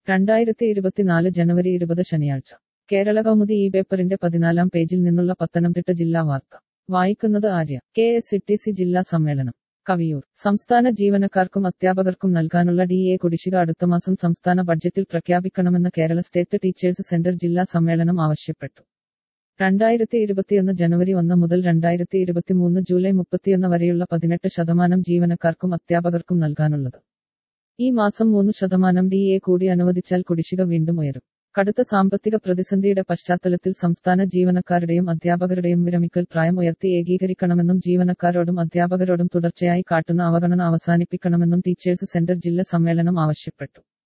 2024 ജനുവരി 20 ശനിയാഴ്ച കേരള കൗമുദി ഈ പേപ്പറിന്റെ 14-ാം പേജിൽ നിന്നുള്ള പത്തനംതിട്ട ജില്ലാ വാർത്ത വായിക്കുന്നത് ആര്യ. KSCTC ജില്ലാ സമ്മേളനം കവിയൂർ. സംസ്ഥാന ജീവനക്കാർക്കും അധ്യാപകർക്കും നൽകാനുള്ള DA കുടിശ്ശിക അടുത്തമാസം സംസ്ഥാന ബഡ്ജറ്റിൽ പ്രഖ്യാപിക്കണമെന്ന് കേരള സ്റ്റേറ്റ് ടീച്ചേഴ്സ് സെന്റർ ജില്ലാ സമ്മേളനം ആവശ്യപ്പെട്ടു. 2021 ജനുവരി 1 മുതൽ 2023 ജൂലൈ 31 വരെയുള്ള 18% ജീവനക്കാർക്കും അധ്യാപകർക്കും നൽകാനുള്ളത്. ഈ മാസം 3% DA കൂടി അനുവദിച്ചാൽ കുടിശ്ശിക വീണ്ടും ഉയരും. കടുത്ത സാമ്പത്തിക പ്രതിസന്ധിയുടെ പശ്ചാത്തലത്തിൽ സംസ്ഥാന ജീവനക്കാരുടെയും അധ്യാപകരുടെയും വിരമിക്കൽ പ്രായം ഉയർത്തി ഏകീകരിക്കണമെന്നും ജീവനക്കാരോടും അധ്യാപകരോടും തുടർച്ചയായി കാട്ടുന്ന അവഗണന അവസാനിപ്പിക്കണമെന്നും ടീച്ചേഴ്സ് സെന്റർ ജില്ലാ സമ്മേളനം ആവശ്യപ്പെട്ടു.